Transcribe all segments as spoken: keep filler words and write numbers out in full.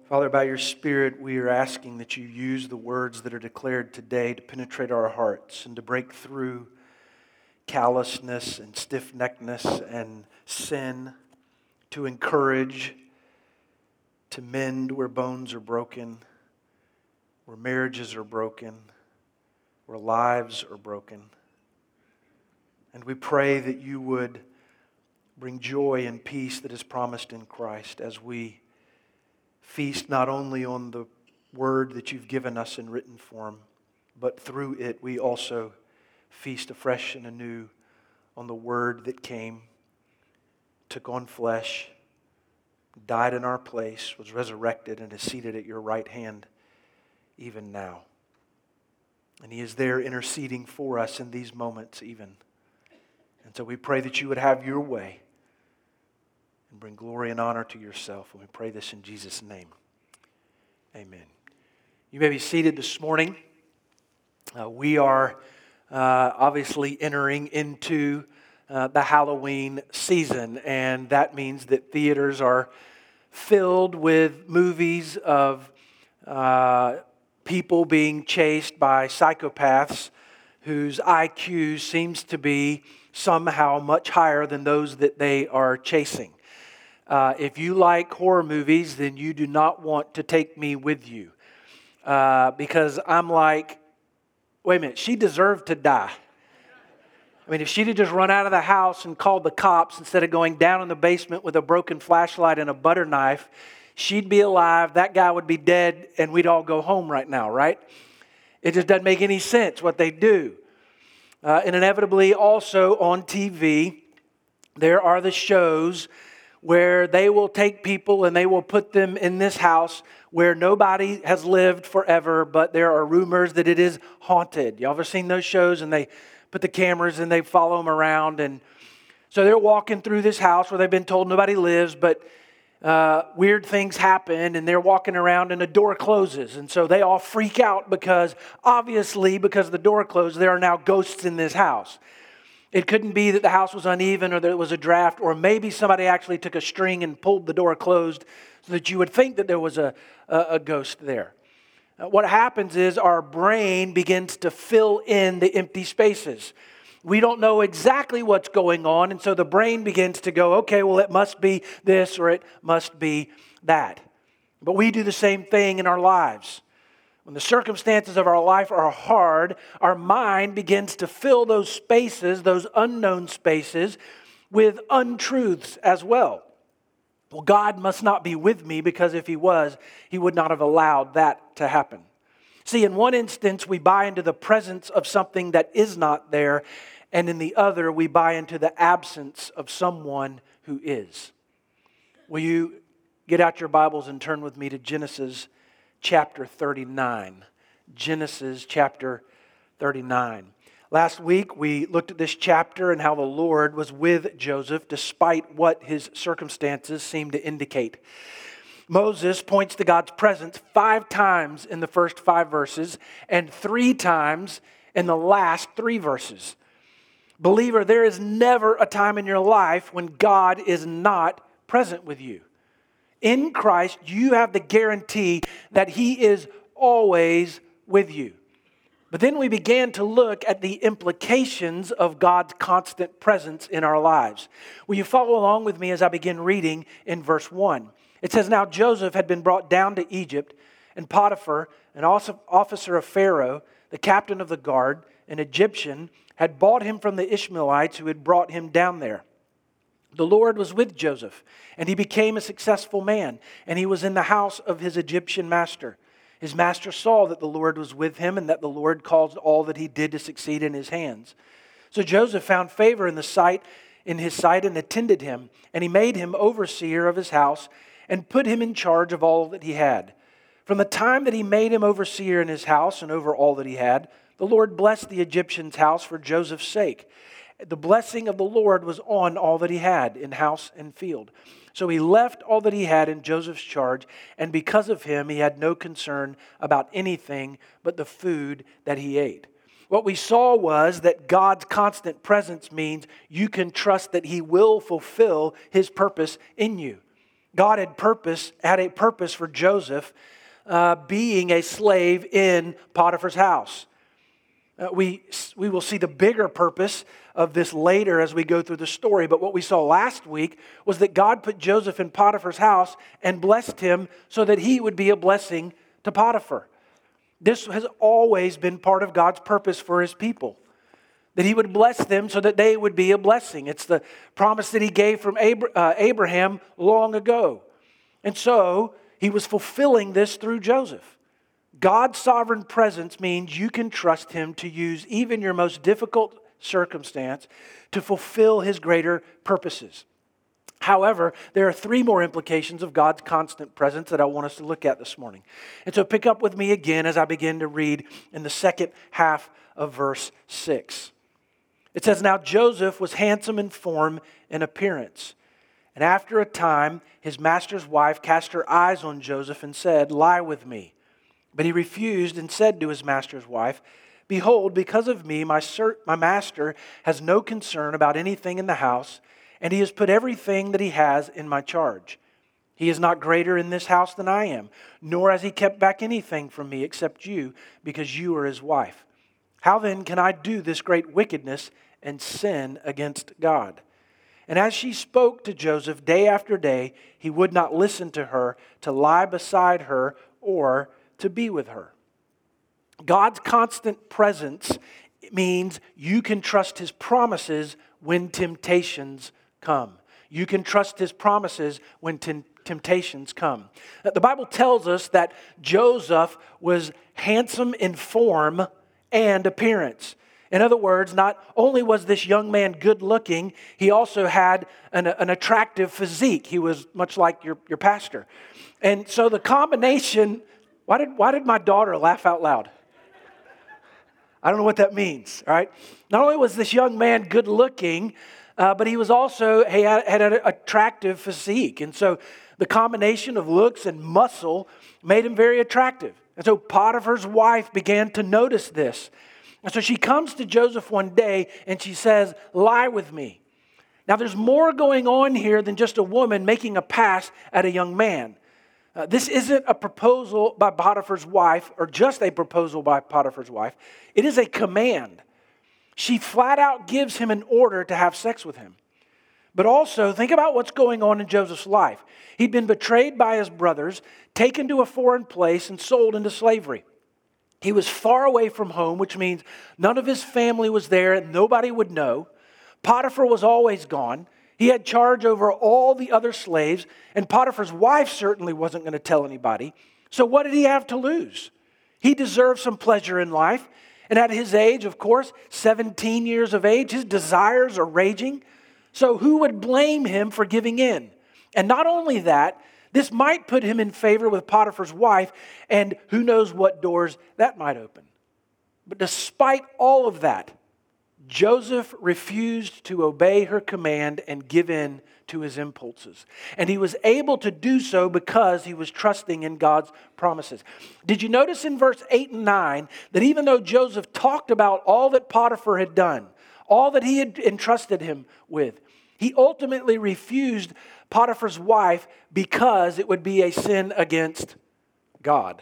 Father, by your Spirit, we are asking that you use the words that are declared today to penetrate our hearts and to break through callousness and stiff-neckedness and sin, to encourage, to mend where bones are broken, where marriages are broken, where lives are broken. And we pray that you would bring joy and peace that is promised in Christ as we feast not only on the word that you've given us in written form, but through it we also feast afresh and anew on the word that came, took on flesh, died in our place, was resurrected, and is seated at your right hand even now. And he is there interceding for us in these moments even. And so we pray that you would have your way and bring glory and honor to yourself. And we pray this in Jesus' name. Amen. You may be seated this morning. Uh, we are uh, obviously entering into uh, the Halloween season, and that means that theaters are filled with movies of uh, people being chased by psychopaths whose I Q seems to be somehow much higher than those that they are chasing. Uh, if you like horror movies, then you do not want to take me with you. Uh, because I'm like, wait a minute, she deserved to die. I mean, if she'd have just run out of the house and called the cops instead of going down in the basement with a broken flashlight and a butter knife, she'd be alive, that guy would be dead, and we'd all go home right now, right? It just doesn't make any sense what they do. Uh, and inevitably also on T V, there are the shows where they will take people and they will put them in this house where nobody has lived forever, but there are rumors that it is haunted. Y'all ever seen those shows? And they put the cameras and they follow them around. And so they're walking through this house where they've been told nobody lives, but uh, weird things happen, and they're walking around and a door closes. And so they all freak out because, obviously, because the door closed, there are now ghosts in this house. It couldn't be that the house was uneven or that it was a draft, or maybe somebody actually took a string and pulled the door closed so that you would think that there was a, a, a ghost there. Uh, what happens is our brain begins to fill in the empty spaces. We don't know exactly what's going on, and so the brain begins to go, okay, well, it must be this or it must be that. But we do the same thing in our lives. When the circumstances of our life are hard, our mind begins to fill those spaces, those unknown spaces, with untruths as well. Well, God must not be with me, because if He was, He would not have allowed that to happen. See, in one instance, we buy into the presence of something that is not there, and in the other, we buy into the absence of someone who is. Will you get out your Bibles and turn with me to Genesis chapter thirty-nine. Genesis chapter thirty-nine. Last week we looked at this chapter and how the Lord was with Joseph despite what his circumstances seemed to indicate. Moses points to God's presence five times in the first five verses and three times in the last three verses. Believer, there is never a time in your life when God is not present with you. In Christ, you have the guarantee that He is always with you. But then we began to look at the implications of God's constant presence in our lives. Will you follow along with me as I begin reading in verse one? It says, "Now Joseph had been brought down to Egypt, and Potiphar, an officer of Pharaoh, the captain of the guard, an Egyptian, had bought him from the Ishmaelites who had brought him down there. The Lord was with Joseph, and he became a successful man, and he was in the house of his Egyptian master. His master saw that the Lord was with him, and that the Lord caused all that he did to succeed in his hands. So Joseph found favor in the sight, in his sight, and attended him, and he made him overseer of his house, and put him in charge of all that he had. From the time that he made him overseer in his house and over all that he had, the Lord blessed the Egyptian's house for Joseph's sake. The blessing of the Lord was on all that he had in house and field. So he left all that he had in Joseph's charge, and because of him, he had no concern about anything but the food that he ate." What we saw was that God's constant presence means you can trust that He will fulfill His purpose in you. God had purpose, had a purpose for Joseph uh, being a slave in Potiphar's house. Uh, we, we will see the bigger purpose of this later as we go through the story. But what we saw last week was that God put Joseph in Potiphar's house and blessed him so that he would be a blessing to Potiphar. This has always been part of God's purpose for his people, that he would bless them so that they would be a blessing. It's the promise that he gave from Abra- uh, Abraham long ago. And so he was fulfilling this through Joseph. God's sovereign presence means you can trust him to use even your most difficult circumstance to fulfill his greater purposes. However, there are three more implications of God's constant presence that I want us to look at this morning. And so pick up with me again as I begin to read in the second half of verse six. It says, "Now Joseph was handsome in form and appearance. And after a time, his master's wife cast her eyes on Joseph and said, 'Lie with me.' But he refused and said to his master's wife, 'Behold, because of me, my, ser- my master has no concern about anything in the house, and he has put everything that he has in my charge. He is not greater in this house than I am, nor has he kept back anything from me except you, because you are his wife. How then can I do this great wickedness and sin against God?' And as she spoke to Joseph day after day, he would not listen to her, to lie beside her, or to be with her." God's constant presence means you can trust his promises when temptations come. You can trust his promises when tem- temptations come. The Bible tells us that Joseph was handsome in form and appearance. In other words, not only was this young man good looking, he also had an, an attractive physique. He was much like your, your pastor. And so the combination, why did, why did my daughter laugh out loud? I don't know what that means, all right? Not only was this young man good looking, uh, but he was also, he had, had an attractive physique. And so the combination of looks and muscle made him very attractive. And so Potiphar's wife began to notice this. And so she comes to Joseph one day and she says, "Lie with me." Now there's more going on here than just a woman making a pass at a young man. Uh, this isn't a proposal by Potiphar's wife, or just a proposal by Potiphar's wife. It is a command. She flat out gives him an order to have sex with him. But also, think about what's going on in Joseph's life. He'd been betrayed by his brothers, taken to a foreign place, and sold into slavery. He was far away from home, which means none of his family was there and nobody would know. Potiphar was always gone. He had charge over all the other slaves, and Potiphar's wife certainly wasn't going to tell anybody. So what did he have to lose? He deserved some pleasure in life. And at his age, of course, seventeen years of age, his desires are raging. So who would blame him for giving in? And not only that, this might put him in favor with Potiphar's wife, and who knows what doors that might open. But despite all of that, Joseph refused to obey her command and give in to his impulses. And he was able to do so because he was trusting in God's promises. Did you notice in verse eight and nine that even though Joseph talked about all that Potiphar had done, all that he had entrusted him with, he ultimately refused Potiphar's wife because it would be a sin against God.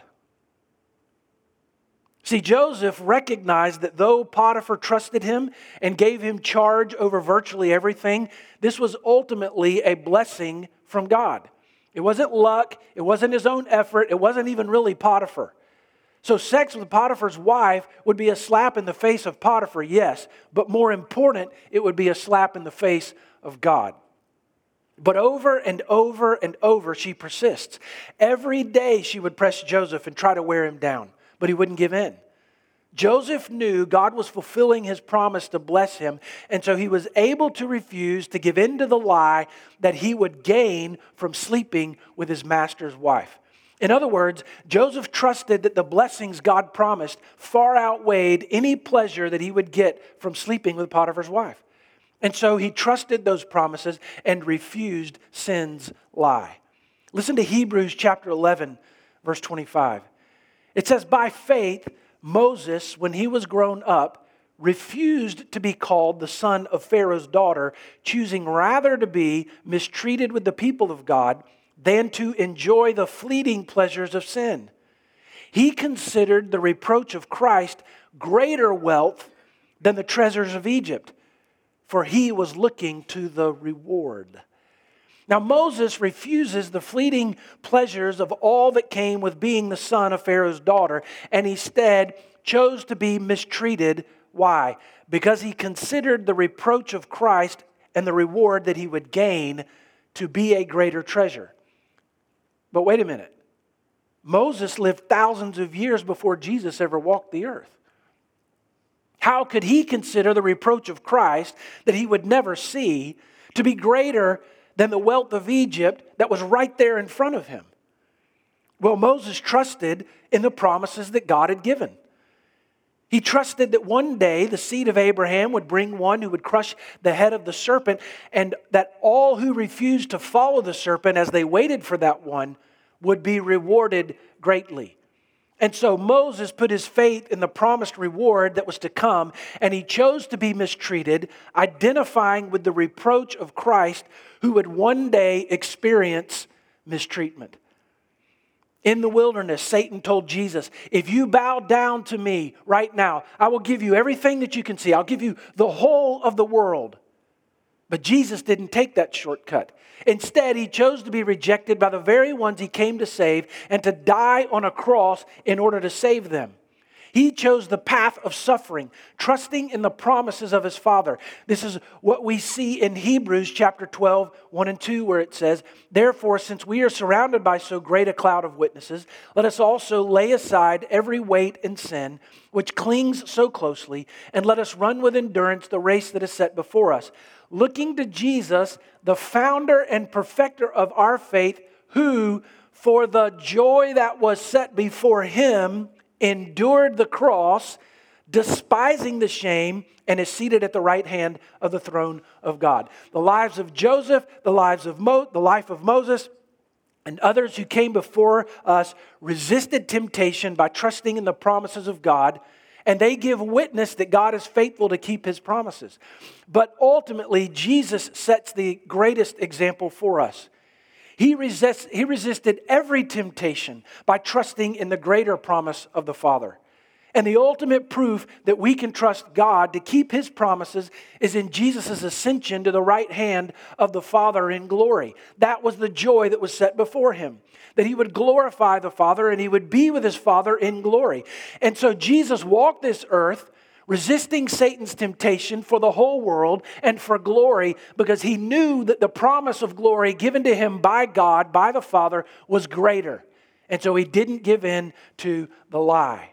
See, Joseph recognized that though Potiphar trusted him and gave him charge over virtually everything, this was ultimately a blessing from God. It wasn't luck, it wasn't his own effort, it wasn't even really Potiphar. So sex with Potiphar's wife would be a slap in the face of Potiphar, yes, but more important, it would be a slap in the face of God. But over and over and over, she persists. Every day she would press Joseph and try to wear him down, but he wouldn't give in. Joseph knew God was fulfilling his promise to bless him, and so he was able to refuse to give in to the lie that he would gain from sleeping with his master's wife. In other words, Joseph trusted that the blessings God promised far outweighed any pleasure that he would get from sleeping with Potiphar's wife. And so he trusted those promises and refused sin's lie. Listen to Hebrews chapter eleven, verse twenty-five. It says, "By faith, Moses, when he was grown up, refused to be called the son of Pharaoh's daughter, choosing rather to be mistreated with the people of God than to enjoy the fleeting pleasures of sin. He considered the reproach of Christ greater wealth than the treasures of Egypt, for he was looking to the reward. Now Moses refuses the fleeting pleasures of all that came with being the son of Pharaoh's daughter, and instead chose to be mistreated. Why? Because he considered the reproach of Christ and the reward that he would gain to be a greater treasure. But wait a minute. Moses lived thousands of years before Jesus ever walked the earth. How could he consider the reproach of Christ that he would never see to be greater than the wealth of Egypt that was right there in front of him? Well, Moses trusted in the promises that God had given. He trusted that one day the seed of Abraham would bring one who would crush the head of the serpent, and that all who refused to follow the serpent as they waited for that one would be rewarded greatly. And so Moses put his faith in the promised reward that was to come, and he chose to be mistreated, identifying with the reproach of Christ who would one day experience mistreatment. In the wilderness, Satan told Jesus, if you bow down to me right now, I will give you everything that you can see. I'll give you the whole of the world. But Jesus didn't take that shortcut. Instead, he chose to be rejected by the very ones he came to save and to die on a cross in order to save them. He chose the path of suffering, trusting in the promises of his Father. This is what we see in Hebrews chapter twelve, one and two, where it says, therefore, since we are surrounded by so great a cloud of witnesses, let us also lay aside every weight and sin which clings so closely, and let us run with endurance the race that is set before us, looking to Jesus, the founder and perfecter of our faith, who, for the joy that was set before him, endured the cross, despising the shame, and is seated at the right hand of the throne of God. The lives of Joseph, the lives of Mo, the life of Moses, and others who came before us resisted temptation by trusting in the promises of God, and they give witness that God is faithful to keep his promises. But ultimately, Jesus sets the greatest example for us. He, resists, he resisted every temptation by trusting in the greater promise of the Father. And the ultimate proof that we can trust God to keep his promises is in Jesus' ascension to the right hand of the Father in glory. That was the joy that was set before him, that he would glorify the Father and he would be with his Father in glory. And so Jesus walked this earth resisting Satan's temptation for the whole world and for glory, because he knew that the promise of glory given to him by God, by the Father, was greater. And so he didn't give in to the lie.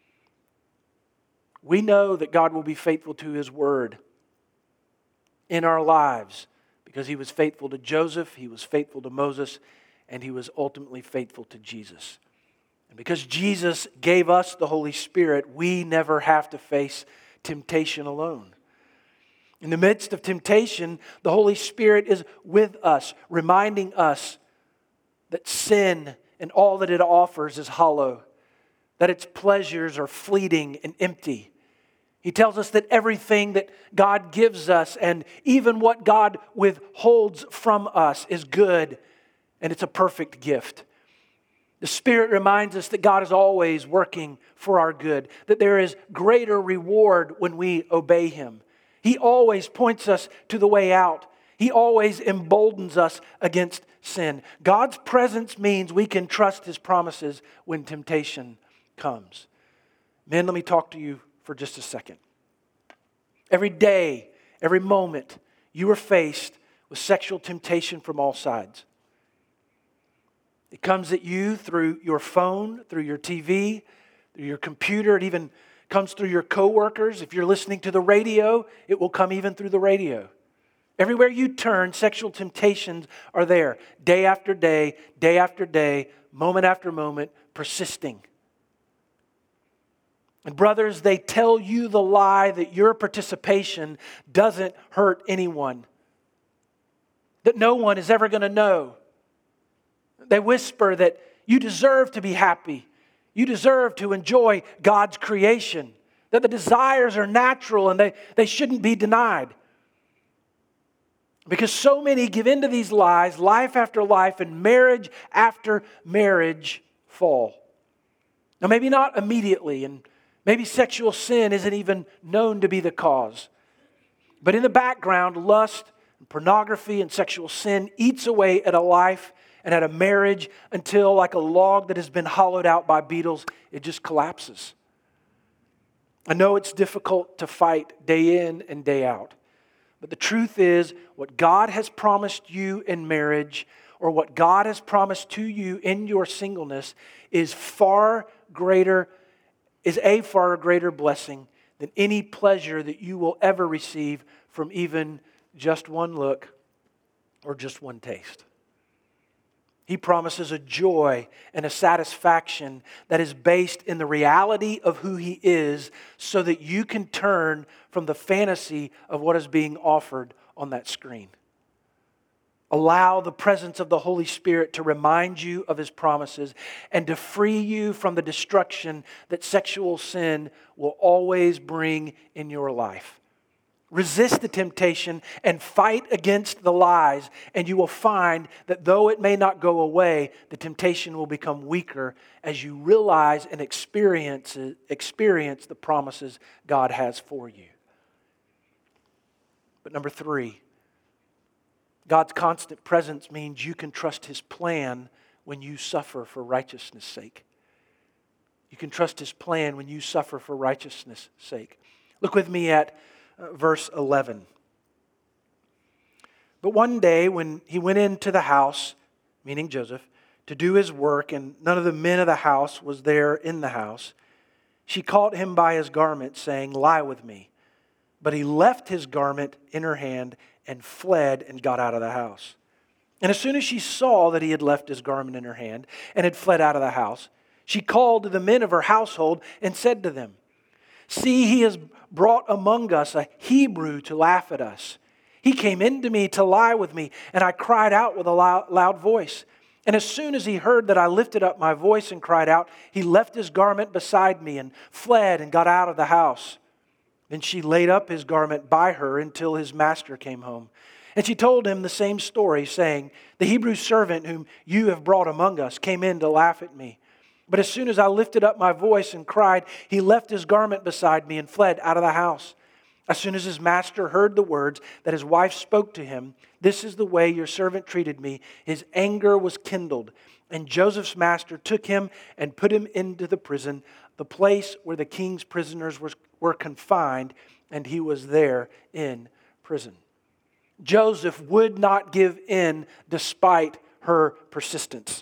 We know that God will be faithful to his word in our lives because he was faithful to Joseph, he was faithful to Moses, and he was ultimately faithful to Jesus. And because Jesus gave us the Holy Spirit, we never have to face temptation alone. In the midst of temptation, the Holy Spirit is with us, reminding us that sin and all that it offers is hollow, that its pleasures are fleeting and empty. He tells us that everything that God gives us and even what God withholds from us is good, and it's a perfect gift. The Spirit reminds us that God is always working for our good, that there is greater reward when we obey him. He always points us to the way out. He always emboldens us against sin. God's presence means we can trust his promises when temptation comes. Men, let me talk to you for just a second. Every day, every moment, you are faced with sexual temptation from all sides. It comes at you through your phone, through your T V, through your computer. It even comes through your coworkers. If you're listening to the radio, it will come even through the radio. Everywhere you turn, sexual temptations are there. Day after day, day after day, moment after moment, persisting. And brothers, they tell you the lie that your participation doesn't hurt anyone, that no one is ever going to know. They whisper that you deserve to be happy. You deserve to enjoy God's creation. That the desires are natural and they, they shouldn't be denied. Because so many give into these lies, life after life, and marriage after marriage fall. Now, maybe not immediately, and maybe sexual sin isn't even known to be the cause. But in the background, lust, and pornography, and sexual sin eats away at a life and at a marriage until, like a log that has been hollowed out by beetles, it just collapses. I know it's difficult to fight day in and day out. But the truth is, what God has promised you in marriage, or what God has promised to you in your singleness, is far greater, is a far greater blessing than any pleasure that you will ever receive from even just one look or just one taste. He promises a joy and a satisfaction that is based in the reality of who He is, so that you can turn from the fantasy of what is being offered on that screen. Allow the presence of the Holy Spirit to remind you of His promises and to free you from the destruction that sexual sin will always bring in your life. Resist the temptation and fight against the lies, and you will find that though it may not go away, the temptation will become weaker as you realize and experience, experience the promises God has for you. But number three, God's constant presence means you can trust His plan when you suffer for righteousness' sake. You can trust His plan when you suffer for righteousness' sake. Look with me at uh, verse eleven. But one day when he went into the house, meaning Joseph, to do his work, and none of the men of the house was there in the house, she caught him by his garment, saying, "Lie with me." But he left his garment in her hand and fled and got out of the house. And as soon as she saw that he had left his garment in her hand and had fled out of the house, she called to the men of her household and said to them, "See, he has brought among us a Hebrew to laugh at us. He came in to me to lie with me, and I cried out with a loud voice. And as soon as he heard that I lifted up my voice and cried out, he left his garment beside me and fled and got out of the house." Then she laid up his garment by her until his master came home. And she told him the same story, saying, "The Hebrew servant whom you have brought among us came in to laugh at me. But as soon as I lifted up my voice and cried, he left his garment beside me and fled out of the house. As soon as his master heard the words that his wife spoke to him, 'This is the way your servant treated me,' his anger was kindled. And Joseph's master took him and put him into the prison, the place where the king's prisoners were, were confined, and he was there in prison." Joseph would not give in despite her persistence.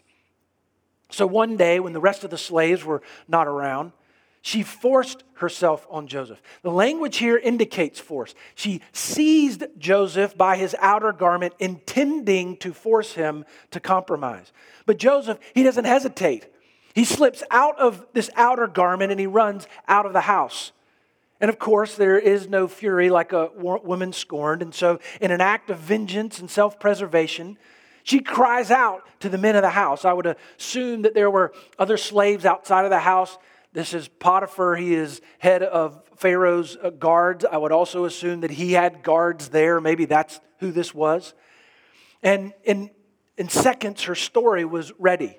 So one day, when the rest of the slaves were not around, she forced herself on Joseph. The language here indicates force. She seized Joseph by his outer garment, intending to force him to compromise. But Joseph, he doesn't hesitate. He slips out of this outer garment and he runs out of the house. And of course, there is no fury like a woman scorned. And so, in an act of vengeance and self-preservation, she cries out to the men of the house. I would assume that there were other slaves outside of the house. This is Potiphar. He is head of Pharaoh's guards. I would also assume that he had guards there. Maybe that's who this was. And in, in seconds, her story was ready.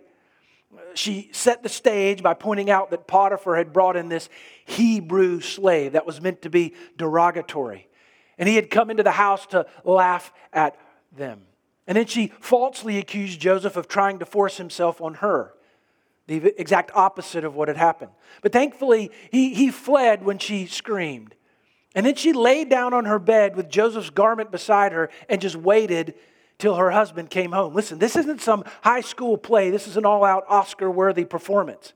She set the stage by pointing out that Potiphar had brought in this Hebrew slave that was meant to be derogatory. And he had come into the house to laugh at them. And then she falsely accused Joseph of trying to force himself on her. The exact opposite of what had happened. But thankfully, he, he fled when she screamed. And then she laid down on her bed with Joseph's garment beside her and just waited till her husband came home. Listen, this isn't some high school play. This is an all-out Oscar-worthy performance.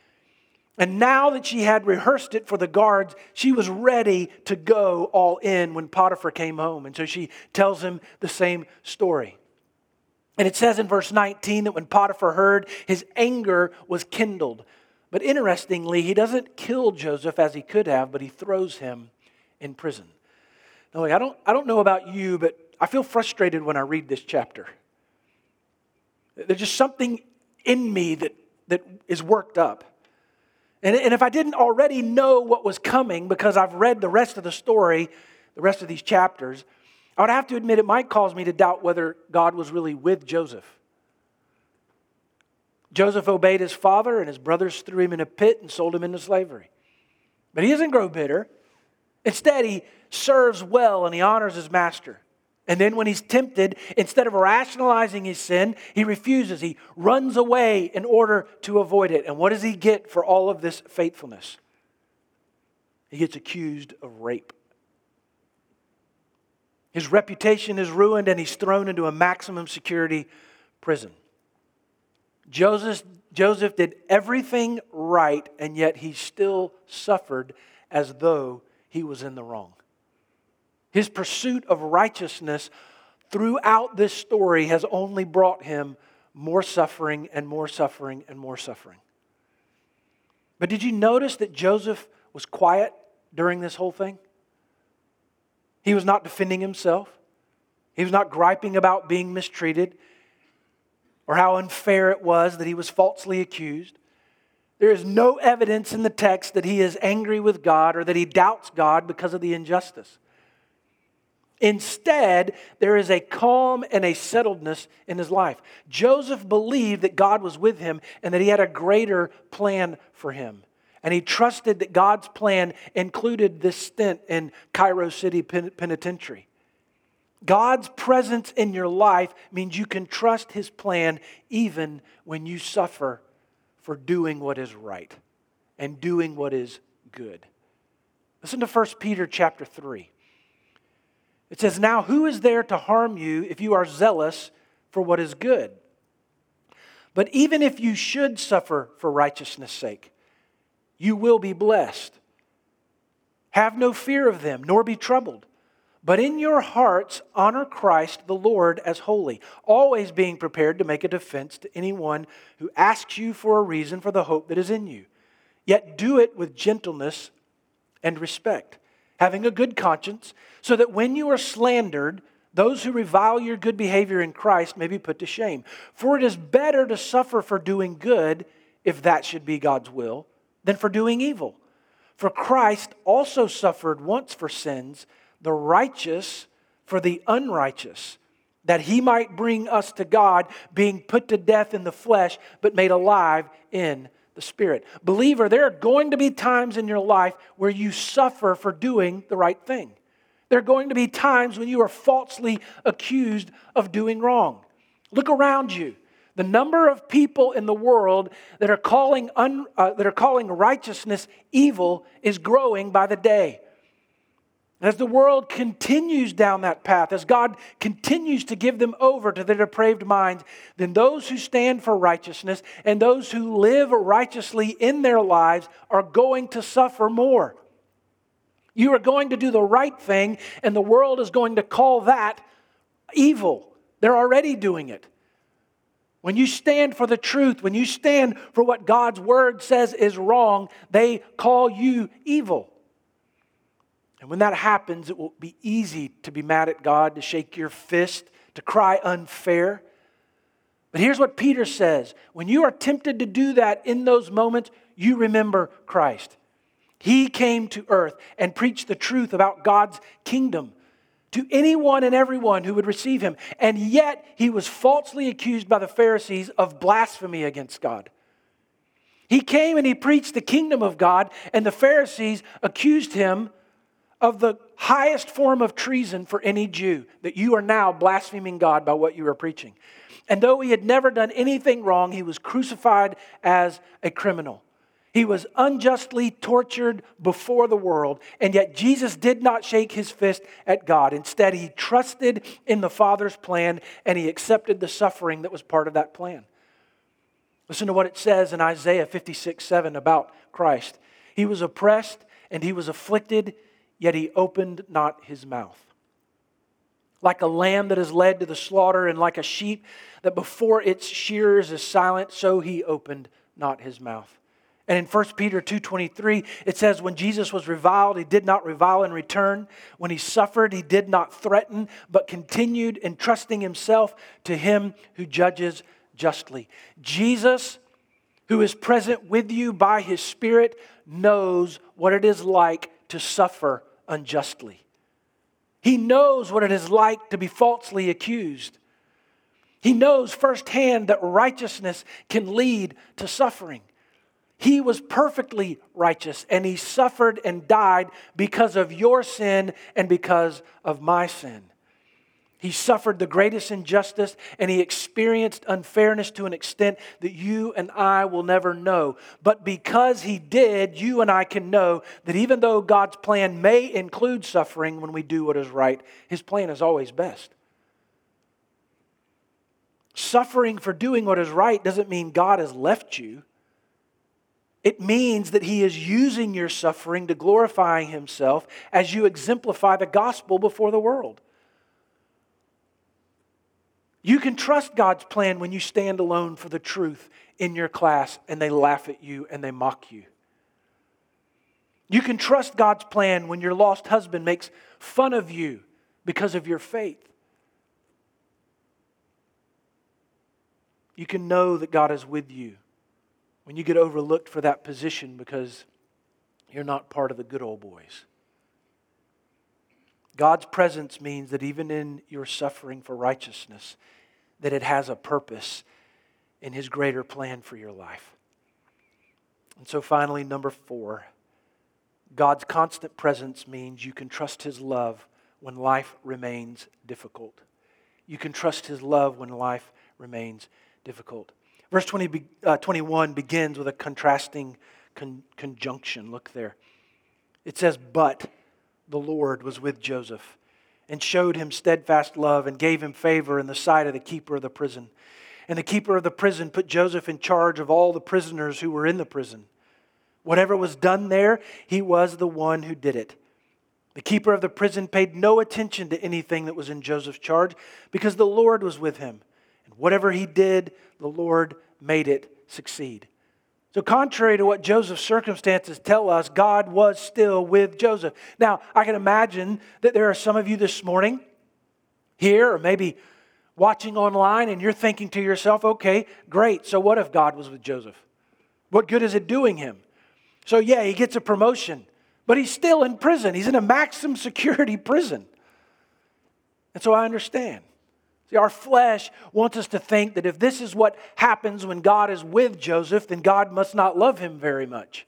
And now that she had rehearsed it for the guards, she was ready to go all in when Potiphar came home. And so she tells him the same story. And it says in verse nineteen that when Potiphar heard, his anger was kindled. But interestingly, he doesn't kill Joseph as he could have, but he throws him in prison. Now, look, I don't, I don't know about you, but I feel frustrated when I read this chapter. There's just something in me that, that is worked up. And, and if I didn't already know what was coming, because I've read the rest of the story, the rest of these chapters, I would have to admit it might cause me to doubt whether God was really with Joseph. Joseph obeyed his father, and his brothers threw him in a pit and sold him into slavery. But he doesn't grow bitter. Instead, he serves well and he honors his master. And then when he's tempted, instead of rationalizing his sin, he refuses. He runs away in order to avoid it. And what does he get for all of this faithfulness? He gets accused of rape. His reputation is ruined and he's thrown into a maximum security prison. Joseph, Joseph did everything right, and yet he still suffered as though he was in the wrong. His pursuit of righteousness throughout this story has only brought him more suffering and more suffering and more suffering. But did you notice that Joseph was quiet during this whole thing? He was not defending himself. He was not griping about being mistreated or how unfair it was that he was falsely accused. There is no evidence in the text that he is angry with God or that he doubts God because of the injustice. Instead, there is a calm and a settledness in his life. Joseph believed that God was with him and that he had a greater plan for him. And he trusted that God's plan included this stint in Cairo City Penitentiary. God's presence in your life means you can trust His plan even when you suffer for doing what is right and doing what is good. Listen to First Peter chapter three. It says, "Now who is there to harm you if you are zealous for what is good? But even if you should suffer for righteousness' sake, you will be blessed. Have no fear of them, nor be troubled. But in your hearts honor Christ the Lord as holy, always being prepared to make a defense to anyone who asks you for a reason for the hope that is in you. Yet do it with gentleness and respect, having a good conscience, so that when you are slandered, those who revile your good behavior in Christ may be put to shame. For it is better to suffer for doing good, if that should be God's will, than for doing evil. For Christ also suffered once for sins, the righteous for the unrighteous, that He might bring us to God, being put to death in the flesh, but made alive in the Spirit." Believer, there are going to be times in your life where you suffer for doing the right thing. There are going to be times when you are falsely accused of doing wrong. Look around you. The number of people in the world that are calling un, uh, that are calling righteousness evil is growing by the day. As the world continues down that path, as God continues to give them over to their depraved minds, then those who stand for righteousness and those who live righteously in their lives are going to suffer more. You are going to do the right thing, and the world is going to call that evil. They're already doing it. When you stand for the truth, when you stand for what God's word says is wrong, they call you evil. And when that happens, it will be easy to be mad at God, to shake your fist, to cry unfair. But here's what Peter says. When you are tempted to do that in those moments, you remember Christ. He came to earth and preached the truth about God's kingdom to anyone and everyone who would receive Him. And yet, He was falsely accused by the Pharisees of blasphemy against God. He came and He preached the kingdom of God, and the Pharisees accused Him of the highest form of treason for any Jew, that you are now blaspheming God by what you are preaching. And though He had never done anything wrong, He was crucified as a criminal. He was unjustly tortured before the world, and yet Jesus did not shake His fist at God. Instead, He trusted in the Father's plan, and He accepted the suffering that was part of that plan. Listen to what it says in Isaiah fifty-six seven about Christ. He was oppressed and He was afflicted, yet He opened not His mouth. Like a lamb that is led to the slaughter, and like a sheep that before its shearers is silent, so He opened not His mouth. And in First Peter two twenty-three, it says, when Jesus was reviled, He did not revile in return. When He suffered, He did not threaten, but continued entrusting Himself to Him who judges justly. Jesus, who is present with you by His Spirit, knows what it is like to suffer unjustly. He knows what it is like to be falsely accused. He knows firsthand that righteousness can lead to suffering. He was perfectly righteous, and He suffered and died because of your sin and because of my sin. He suffered the greatest injustice, and He experienced unfairness to an extent that you and I will never know. But because He did, you and I can know that even though God's plan may include suffering when we do what is right, His plan is always best. Suffering for doing what is right doesn't mean God has left you. It means that He is using your suffering to glorify Himself as you exemplify the gospel before the world. You can trust God's plan when you stand alone for the truth in your class and they laugh at you and they mock you. You can trust God's plan when your lost husband makes fun of you because of your faith. You can know that God is with you when you get overlooked for that position because you're not part of the good old boys. God's presence means that even in your suffering for righteousness, that it has a purpose in His greater plan for your life. And so finally, number four, God's constant presence means you can trust His love when life remains difficult. You can trust His love when life remains difficult. Verse twenty, uh, twenty-one begins with a contrasting con- conjunction. Look there. It says, "But the Lord was with Joseph and showed him steadfast love and gave him favor in the sight of the keeper of the prison. And the keeper of the prison put Joseph in charge of all the prisoners who were in the prison. Whatever was done there, he was the one who did it. The keeper of the prison paid no attention to anything that was in Joseph's charge because the Lord was with him. And whatever he did, the Lord made it succeed." So contrary to what Joseph's circumstances tell us, God was still with Joseph. Now, I can imagine that there are some of you this morning here or maybe watching online and you're thinking to yourself, okay, great. So what if God was with Joseph? What good is it doing him? So yeah, he gets a promotion, but he's still in prison. He's in a maximum security prison. And so I understand. See, our flesh wants us to think that if this is what happens when God is with Joseph, then God must not love him very much.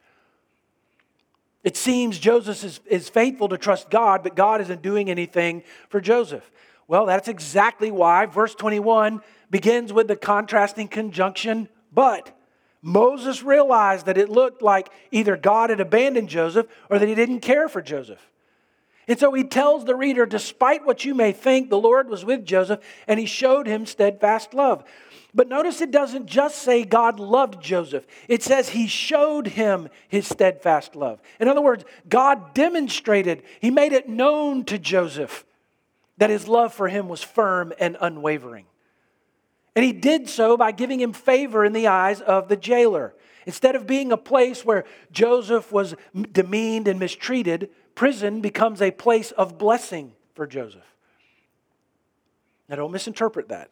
It seems Joseph is, is faithful to trust God, but God isn't doing anything for Joseph. Well, that's exactly why verse twenty-one begins with the contrasting conjunction, but. Moses realized that it looked like either God had abandoned Joseph or that He didn't care for Joseph. And so he tells the reader, despite what you may think, the Lord was with Joseph and He showed him steadfast love. But notice it doesn't just say God loved Joseph. It says He showed him His steadfast love. In other words, God demonstrated, He made it known to Joseph that His love for him was firm and unwavering. And He did so by giving him favor in the eyes of the jailer. Instead of being a place where Joseph was demeaned and mistreated, prison becomes a place of blessing for Joseph. Now don't misinterpret that.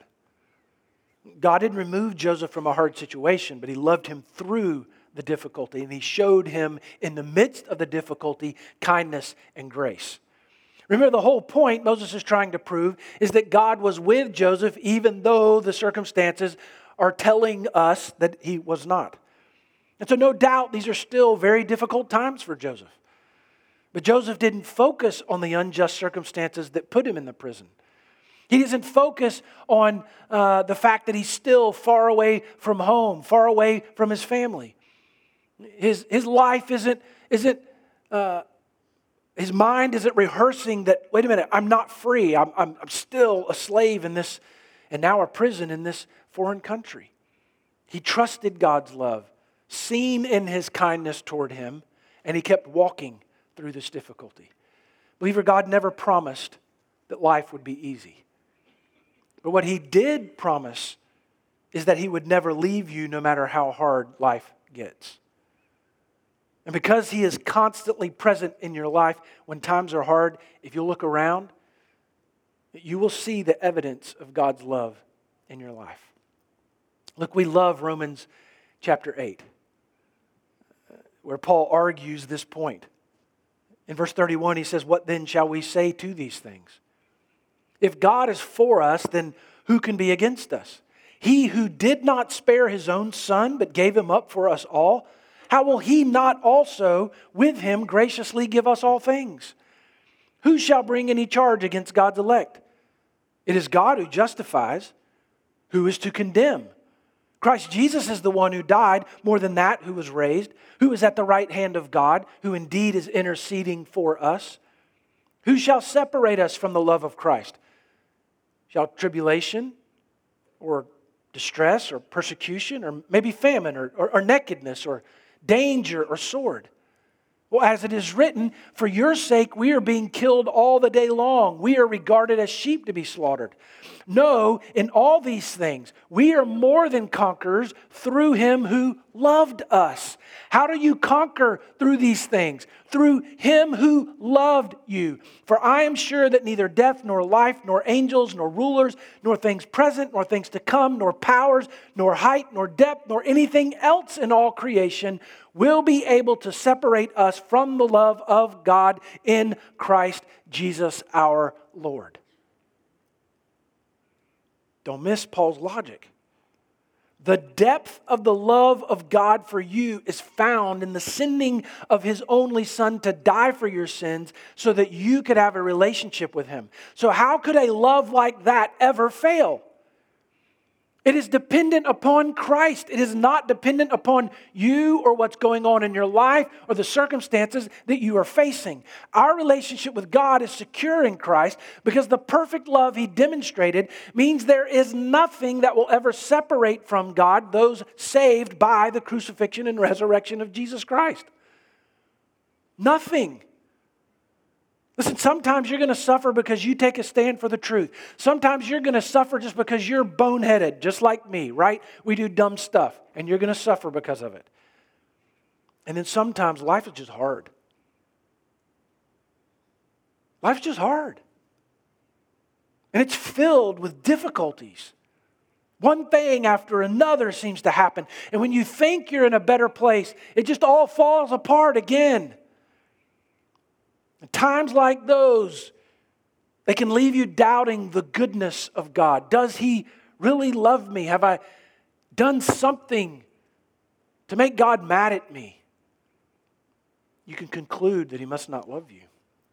God didn't remove Joseph from a hard situation, but He loved him through the difficulty, and He showed him in the midst of the difficulty kindness and grace. Remember, the whole point Moses is trying to prove is that God was with Joseph even though the circumstances are telling us that he was not. And so no doubt these are still very difficult times for Joseph. But Joseph didn't focus on the unjust circumstances that put him in the prison. He doesn't focus on uh, the fact that he's still far away from home, far away from his family. His, his life isn't, isn't uh, his mind isn't rehearsing that, wait a minute, I'm not free. I'm, I'm, I'm still a slave in this, and now a prison in this foreign country. He trusted God's love, seen in His kindness toward him, and he kept walking through this difficulty. Believer, God never promised that life would be easy. But what He did promise is that He would never leave you no matter how hard life gets. And because He is constantly present in your life when times are hard, if you look around, you will see the evidence of God's love in your life. Look, we love Romans chapter eight, where Paul argues this point. In verse thirty-one, he says, what then shall we say to these things? If God is for us, then who can be against us? He who did not spare his own son, but gave him up for us all, how will he not also with him graciously give us all things? Who shall bring any charge against God's elect? It is God who justifies. Who is to condemn? Christ Jesus is the one who died, more than that, who was raised, who is at the right hand of God, who indeed is interceding for us. Who shall separate us from the love of Christ? Shall tribulation or distress or persecution or maybe famine or, or, or nakedness or danger or sword? Well, as it is written, for your sake we are being killed all the day long. We are regarded as sheep to be slaughtered. No, in all these things, we are more than conquerors through him who loved us. How do you conquer through these things? Through him who loved you. For I am sure that neither death, nor life, nor angels, nor rulers, nor things present, nor things to come, nor powers, nor height, nor depth, nor anything else in all creation will be able to separate us from the love of God in Christ Jesus our Lord. Don't miss Paul's logic. The depth of the love of God for you is found in the sending of his only son to die for your sins so that you could have a relationship with him. So how could a love like that ever fail? It is dependent upon Christ. It is not dependent upon you or what's going on in your life or the circumstances that you are facing. Our relationship with God is secure in Christ because the perfect love he demonstrated means there is nothing that will ever separate from God those saved by the crucifixion and resurrection of Jesus Christ. Nothing. Listen, sometimes you're going to suffer because you take a stand for the truth. Sometimes you're going to suffer just because you're boneheaded, just like me, right? We do dumb stuff, and you're going to suffer because of it. And then sometimes life is just hard. Life's just hard. And it's filled with difficulties. One thing after another seems to happen. And when you think you're in a better place, it just all falls apart again. And times like those, they can leave you doubting the goodness of God. Does he really love me? Have I done something to make God mad at me? You can conclude that he must not love you.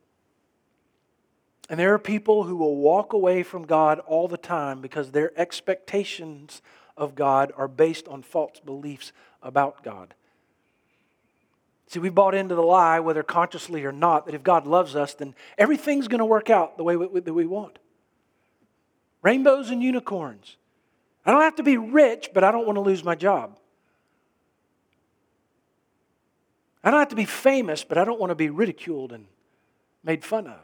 And there are people who will walk away from God all the time because their expectations of God are based on false beliefs about God. See, we bought into the lie, whether consciously or not, that if God loves us, then everything's going to work out the way we, that we want. Rainbows and unicorns. I don't have to be rich, but I don't want to lose my job. I don't have to be famous, but I don't want to be ridiculed and made fun of.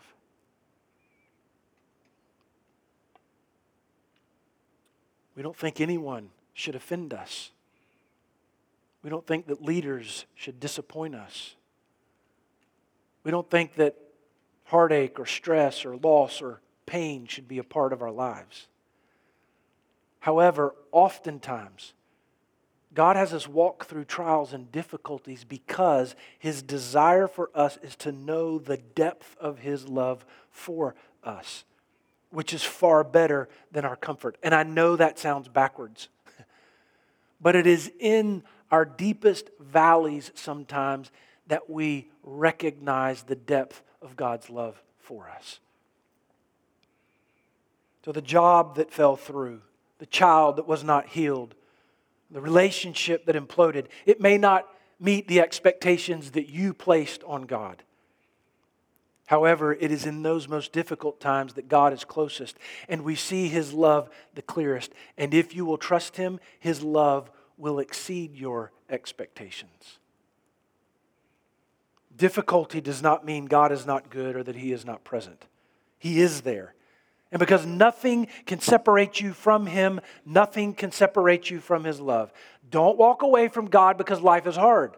We don't think anyone should offend us. We don't think that leaders should disappoint us. We don't think that heartache or stress or loss or pain should be a part of our lives. However, oftentimes, God has us walk through trials and difficulties because his desire for us is to know the depth of his love for us, which is far better than our comfort. And I know that sounds backwards, but it is in our deepest valleys sometimes that we recognize the depth of God's love for us. So the job that fell through, the child that was not healed, the relationship that imploded, it may not meet the expectations that you placed on God. However, it is in those most difficult times that God is closest and we see his love the clearest. And if you will trust him, his love will exceed your expectations. Difficulty does not mean God is not good or that he is not present. He is there. And because nothing can separate you from him, nothing can separate you from his love. Don't walk away from God because life is hard.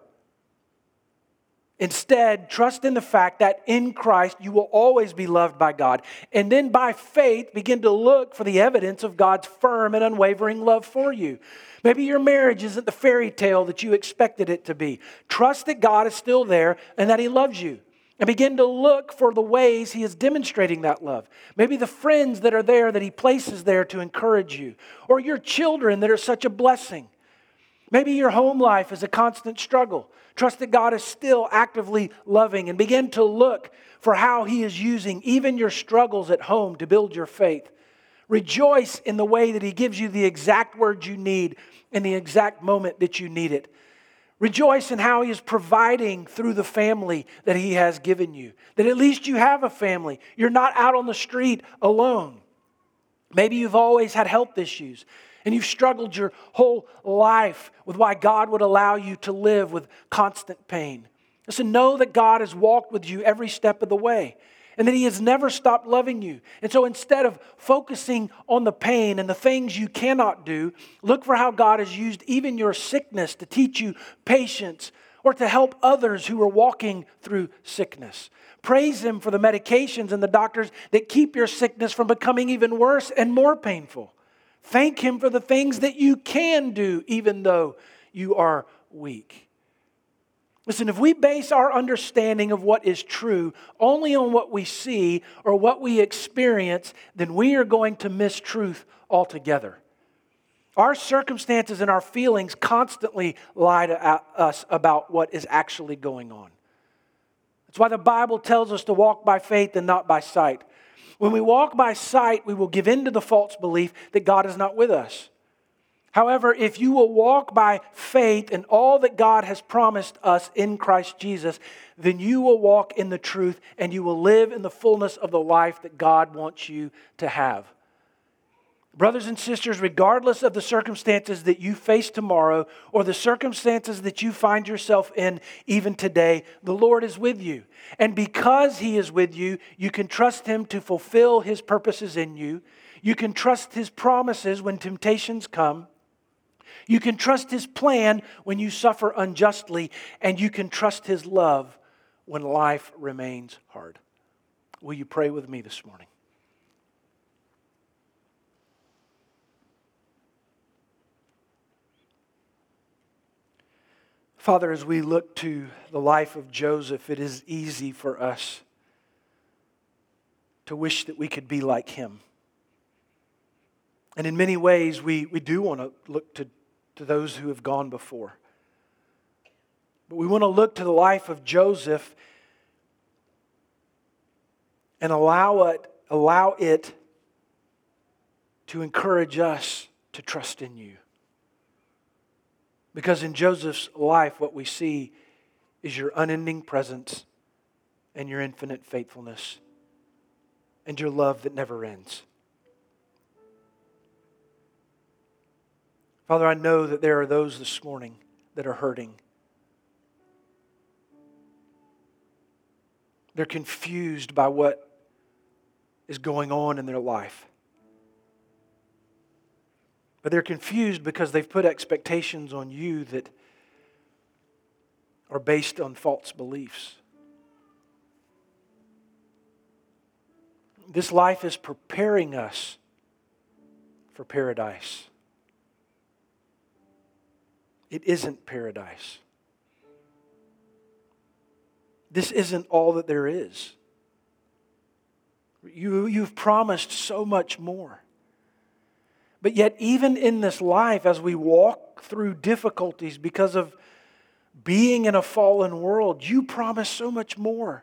Instead, trust in the fact that in Christ you will always be loved by God. And then by faith, begin to look for the evidence of God's firm and unwavering love for you. Maybe your marriage isn't the fairy tale that you expected it to be. Trust that God is still there and that he loves you. And begin to look for the ways He is demonstrating that love. Maybe the friends that are there that He places there to encourage you. Or your children that are such a blessing. Maybe your home life is a constant struggle. Trust that God is still actively loving and begin to look for how He is using even your struggles at home to build your faith. Rejoice in the way that He gives you the exact words you need in the exact moment that you need it. Rejoice in how He is providing through the family that He has given you. That at least you have a family. You're not out on the street alone. Maybe you've always had health issues and you've struggled your whole life with why God would allow you to live with constant pain. Listen, know that God has walked with you every step of the way and that He has never stopped loving you. And so instead of focusing on the pain and the things you cannot do, look for how God has used even your sickness to teach you patience or to help others who are walking through sickness. Praise Him for the medications and the doctors that keep your sickness from becoming even worse and more painful. Thank Him for the things that you can do even though you are weak. Listen, if we base our understanding of what is true only on what we see or what we experience, then we are going to miss truth altogether. Our circumstances and our feelings constantly lie to us about what is actually going on. That's why the Bible tells us to walk by faith and not by sight. When we walk by sight, we will give in to the false belief that God is not with us. However, if you will walk by faith in all that God has promised us in Christ Jesus, then you will walk in the truth and you will live in the fullness of the life that God wants you to have. Brothers and sisters, regardless of the circumstances that you face tomorrow or the circumstances that you find yourself in even today, the Lord is with you. And because He is with you, you can trust Him to fulfill His purposes in you. You can trust His promises when temptations come. You can trust His plan when you suffer unjustly, and you can trust His love when life remains hard. Will you pray with me this morning? Father, as we look to the life of Joseph, it is easy for us to wish that we could be like him. And in many ways, we, we do want to look to to those who have gone before. But we want to look to the life of Joseph and allow it, allow it to encourage us to trust in you. Because in Joseph's life, what we see is your unending presence and your infinite faithfulness and your love that never ends. Father, I know that there are those this morning that are hurting. They're confused by what is going on in their life. But they're confused because they've put expectations on you that are based on false beliefs. This life is preparing us for paradise. It isn't paradise. This isn't all that there is. You, you've promised so much more. But yet, even in this life, as we walk through difficulties because of being in a fallen world, you promise so much more.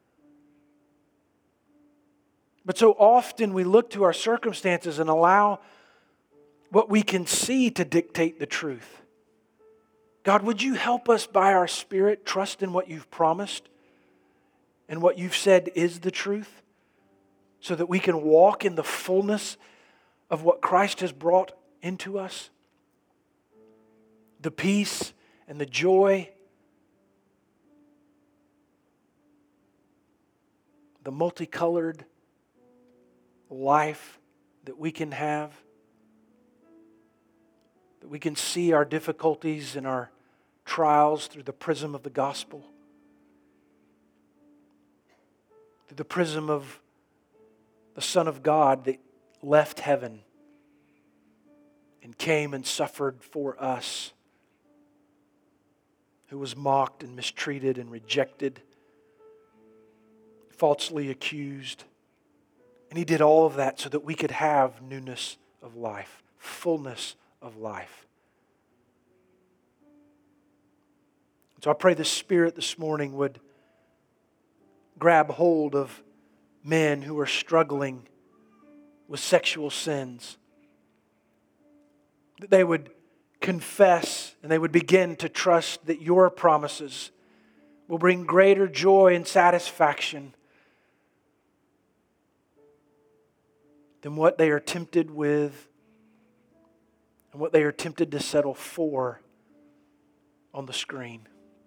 But so often we look to our circumstances and allow what we can see to dictate the truth. God, would you help us by our Spirit trust in what you've promised and what you've said is the truth so that we can walk in the fullness of what Christ has brought into us? The peace and the joy, the multicolored life that we can have, that we can see our difficulties and our trials through the prism of the gospel, through the prism of the Son of God that left heaven and came and suffered for us, who was mocked and mistreated and rejected, falsely accused. And He did all of that so that we could have newness of life, fullness of life. And so I pray the Spirit this morning would grab hold of men who are struggling with sexual sins. That they would confess and they would begin to trust that Your promises will bring greater joy and satisfaction than what they are tempted with and what they are tempted to settle for on the screen.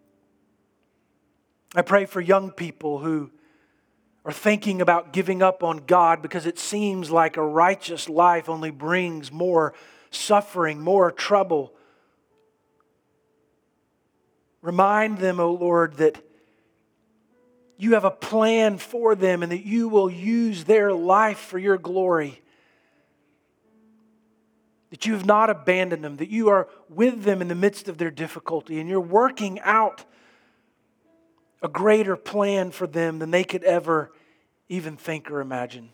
I pray for young people who are thinking about giving up on God because it seems like a righteous life only brings more suffering, more trouble. Remind them, O Lord, that You have a plan for them and that You will use their life for Your glory. That You have not abandoned them, that You are with them in the midst of their difficulty and You're working out a greater plan for them than they could ever even think or imagine.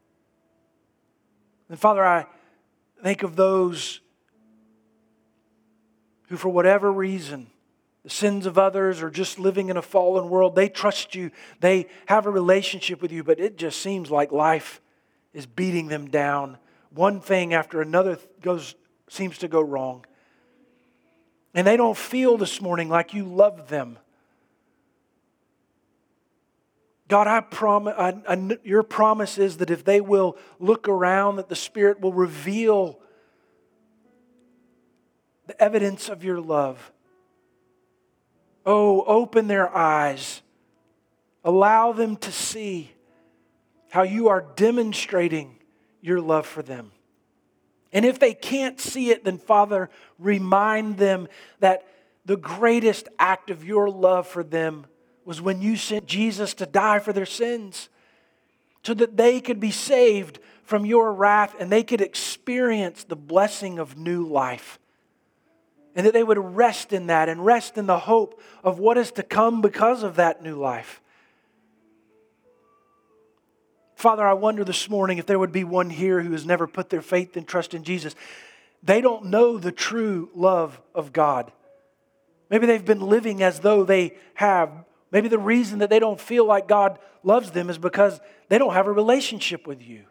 And Father, I think of those who for whatever reason, the sins of others or just living in a fallen world, they trust You, they have a relationship with You, but it just seems like life is beating them down. One thing after another goes seems to go wrong. And they don't feel this morning like You love them. God, I promise, I, I, Your promise is that if they will look around, that the Spirit will reveal the evidence of Your love. Oh, open their eyes. Allow them to see how You are demonstrating Your love for them. And if they can't see it, then Father, remind them that the greatest act of Your love for them was when You sent Jesus to die for their sins, so that they could be saved from Your wrath and they could experience the blessing of new life. And that they would rest in that and rest in the hope of what is to come because of that new life. Father, I wonder this morning if there would be one here who has never put their faith and trust in Jesus. They don't know the true love of God. Maybe they've been living as though they have. Maybe the reason that they don't feel like God loves them is because they don't have a relationship with You.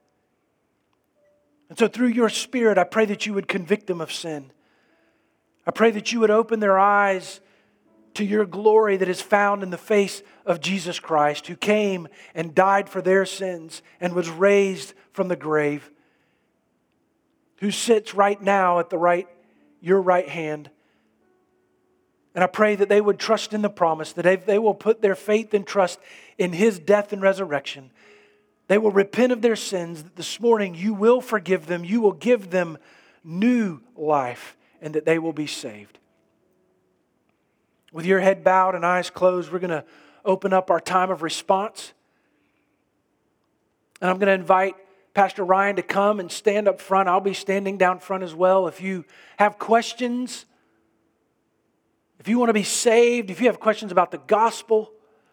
And so through Your Spirit, I pray that You would convict them of sin. I pray that You would open their eyes to Your glory that is found in the face of Jesus Christ, who came and died for their sins and was raised from the grave, who sits right now at the right, Your right hand. And I pray that they would trust in the promise, that if they will put their faith and trust in His death and resurrection, they will repent of their sins, that this morning You will forgive them, You will give them new life, and that they will be saved. With your head bowed and eyes closed, we're going to open up our time of response. And I'm going to invite Pastor Ryan to come and stand up front. I'll be standing down front as well. If you have questions, if you want to be saved, if you have questions about the gospel,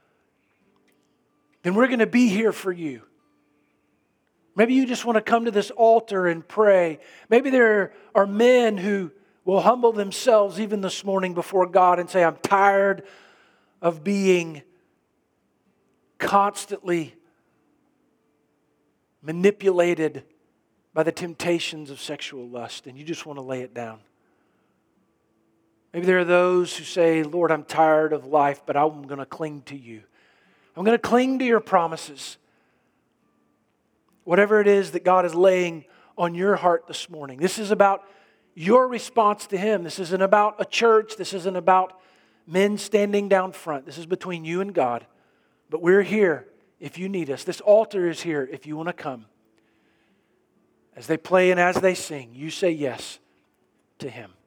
then we're going to be here for you. Maybe you just want to come to this altar and pray. Maybe there are men who will humble themselves even this morning before God and say, I'm tired of being constantly manipulated by the temptations of sexual lust, and you just want to lay it down. Maybe there are those who say, Lord, I'm tired of life, but I'm going to cling to You. I'm going to cling to Your promises. Whatever it is that God is laying on your heart this morning. This is about your response to Him. This isn't about a church. This isn't about men standing down front. This is between you and God. But we're here if you need us. This altar is here if you want to come. As they play and as they sing, you say yes to Him.